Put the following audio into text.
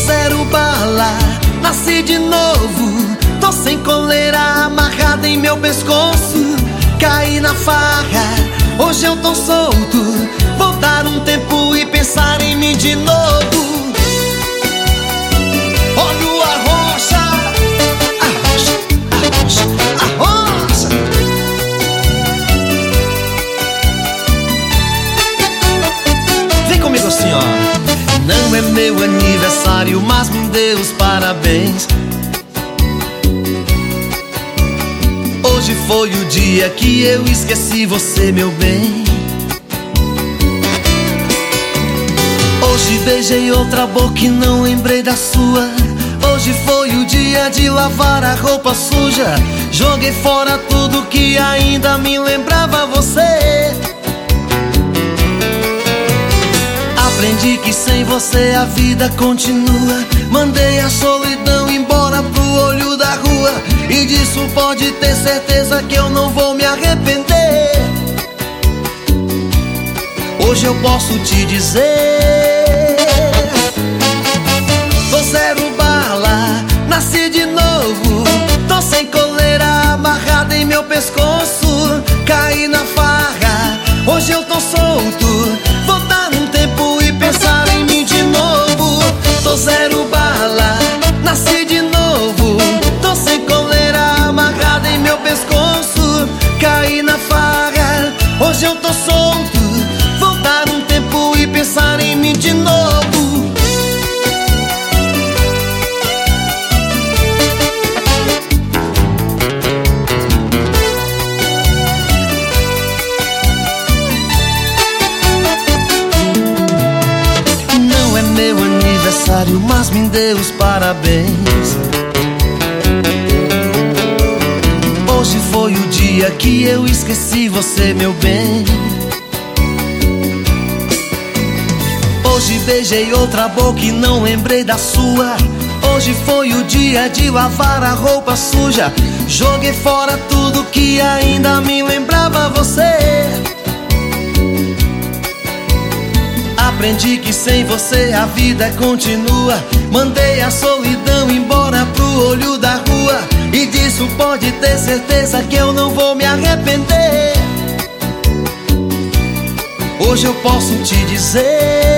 zero bala, nasci de novo. Tô sem coleira amarrada em meu pescoço. Caí na farra, hoje eu tô solto. Vou dar um tempo e pensar em mim de novo. Olha a rocha, a rocha, a rocha, a rocha. Vem comigo assim, ó. Não é meu aniversário, mas me dê os parabéns. Hoje foi o dia que eu esqueci você, meu bem. Hoje beijei outra boca e não lembrei da sua. Hoje foi o dia de lavar a roupa suja. Joguei fora tudo que ainda me lembrava você. Aprendi que sem você a vida continua. Mandei a solidão embora pro olho da rua. E disso pode ter certeza que eu não vou me arrepender. Hoje eu posso te dizer: tô zero bala, nasci de novo. Tô sem coleira amarrada em meu pescoço. Caí na farra, hoje eu tô solto. Vou dar um tempo e pensar em mim de novo. Tô zero bala, nasci de novo. Tô sem coleira amarrada em meu pescoço. Caí na farra, hoje eu tô solto. Vou dar um tempo e pensar em mim de novo. Não é meu aniversário, mas me dê os parabéns. Hoje foi o dia que eu esqueci você, meu bem. Hoje beijei outra boca e não lembrei da sua. Hoje foi o dia de lavar a roupa suja. Joguei fora tudo que ainda me lembrava você. Aprendi que sem você a vida continua. Mandei a solidão embora pro olho da rua. E disso pode ter certeza que eu não vou me arrepender. Hoje eu posso te dizer: